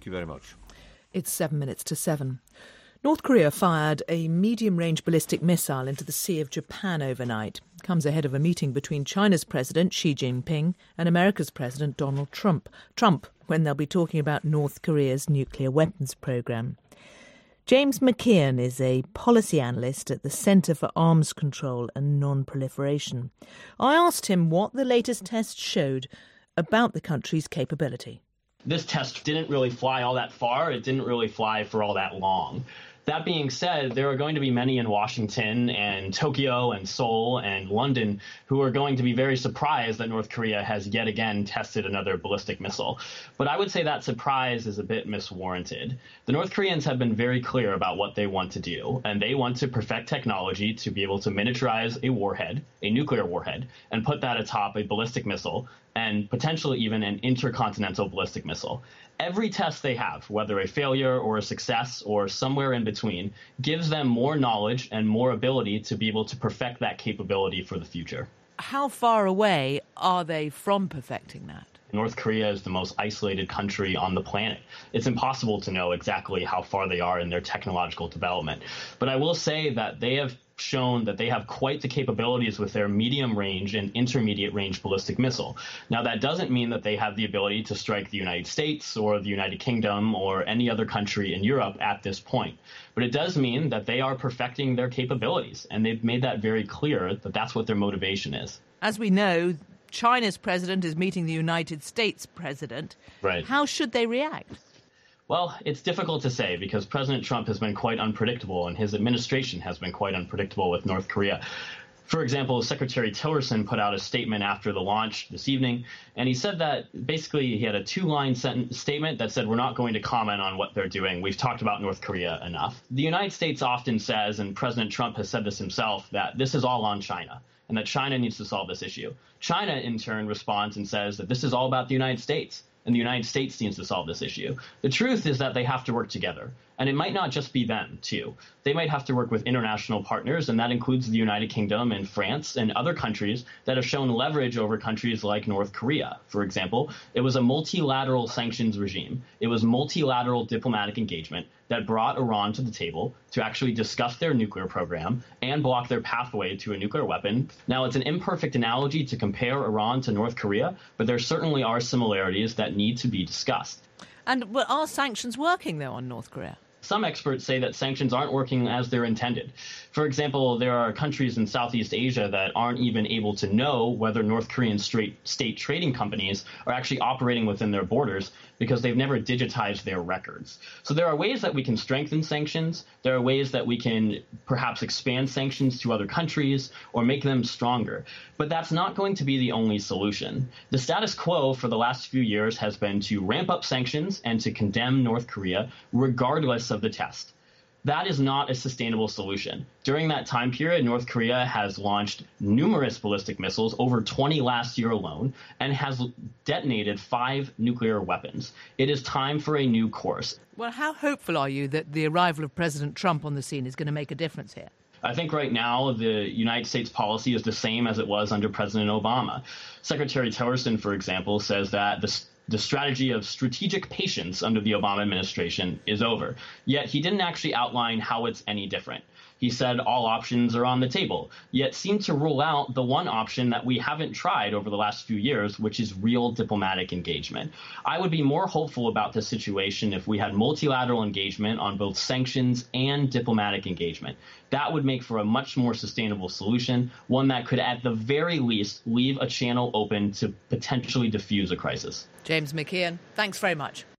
you very much. It's 7 minutes to 7. North Korea fired a medium-range ballistic missile into the Sea of Japan overnight. It comes ahead of a meeting between China's President Xi Jinping and America's President Donald Trump, when they'll be talking about North Korea's nuclear weapons program. James McKeon is a policy analyst at the Centre for Arms Control and Non-Proliferation. I asked him what the latest test showed about the country's capability. This test didn't really fly all that far. It didn't really fly for all that long. That being said, there are going to be many in Washington and Tokyo and Seoul and London who are going to be very surprised that North Korea has yet again tested another ballistic missile. But I would say that surprise is a bit miswarranted. The North Koreans have been very clear about what they want to do, and they want to perfect technology to be able to miniaturize a warhead, a nuclear warhead, and put that atop a ballistic missile and potentially even an intercontinental ballistic missile. Every test they have, whether a failure or a success or somewhere in between, gives them more knowledge and more ability to be able to perfect that capability for the future. How far away are they from perfecting that? North Korea is the most isolated country on the planet. It's impossible to know exactly how far they are in their technological development. But I will say that they have shown that they have quite the capabilities with their medium-range and intermediate-range ballistic missile. Now, that doesn't mean that they have the ability to strike the United States or the United Kingdom or any other country in Europe at this point. But it does mean that they are perfecting their capabilities, and they've made that very clear that that's what their motivation is. As we know, China's president is meeting the United States president. Right. How should they react? Well, it's difficult to say because President Trump has been quite unpredictable and his administration has been quite unpredictable with North Korea. For example, Secretary Tillerson put out a statement after the launch this evening, and he said that basically he had a two-line statement that said, we're not going to comment on what they're doing. We've talked about North Korea enough. The United States often says, and President Trump has said this himself, that this is all on China and that China needs to solve this issue. China, in turn, responds and says that this is all about the United States. And the United States needs to solve this issue. The truth is that they have to work together. And it might not just be them, too. They might have to work with international partners, and that includes the United Kingdom and France and other countries that have shown leverage over countries like North Korea. For example, it was a multilateral sanctions regime. It was multilateral diplomatic engagement that brought Iran to the table to actually discuss their nuclear program and block their pathway to a nuclear weapon. Now, it's an imperfect analogy to compare Iran to North Korea, but there certainly are similarities that need to be discussed. And are sanctions working, though, on North Korea? Some experts say that sanctions aren't working as they're intended. For example, there are countries in Southeast Asia that aren't even able to know whether North Korean state trading companies are actually operating within their borders because they've never digitized their records. So there are ways that we can strengthen sanctions. There are ways that we can perhaps expand sanctions to other countries or make them stronger. But that's not going to be the only solution. The status quo for the last few years has been to ramp up sanctions and to condemn North Korea regardless of the test. That is not a sustainable solution. During that time period, North Korea has launched numerous ballistic missiles, over 20 last year alone, and has detonated 5 nuclear weapons. It is time for a new course. Well, how hopeful are you that the arrival of President Trump on the scene is going to make a difference here? I think right now the United States policy is the same as it was under President Obama. Secretary Tillerson, for example, says that the strategy of strategic patience under the Obama administration is over. Yet he didn't actually outline how it's any different. He said all options are on the table, yet seemed to rule out the one option that we haven't tried over the last few years, which is real diplomatic engagement. I would be more hopeful about this situation if we had multilateral engagement on both sanctions and diplomatic engagement. That would make for a much more sustainable solution, one that could at the very least leave a channel open to potentially diffuse a crisis. James McKeon, thanks very much.